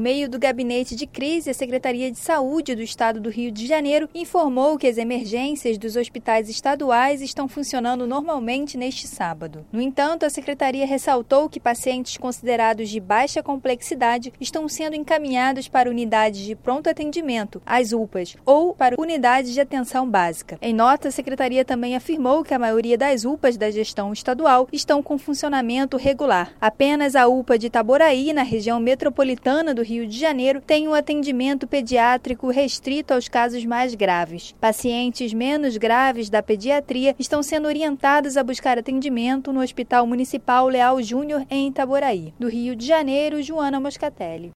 meio do Gabinete de Crise, a Secretaria de Saúde do Estado do Rio de Janeiro informou que as emergências dos hospitais estaduais estão funcionando normalmente neste sábado. No entanto, a Secretaria ressaltou que pacientes considerados de baixa complexidade estão sendo encaminhados para unidades de pronto atendimento, as UPAs, ou para unidades de atenção básica. Em nota, a Secretaria também afirmou que a maioria das UPAs da gestão estadual estão com funcionamento regular. Apenas a UPA de Itaboraí, na região metropolitana do Rio de Janeiro, tem um atendimento pediátrico restrito aos casos mais graves. Pacientes menos graves da pediatria estão sendo orientados a buscar atendimento no Hospital Municipal Leal Júnior, em Itaboraí. Do Rio de Janeiro, Joana Moscatelli.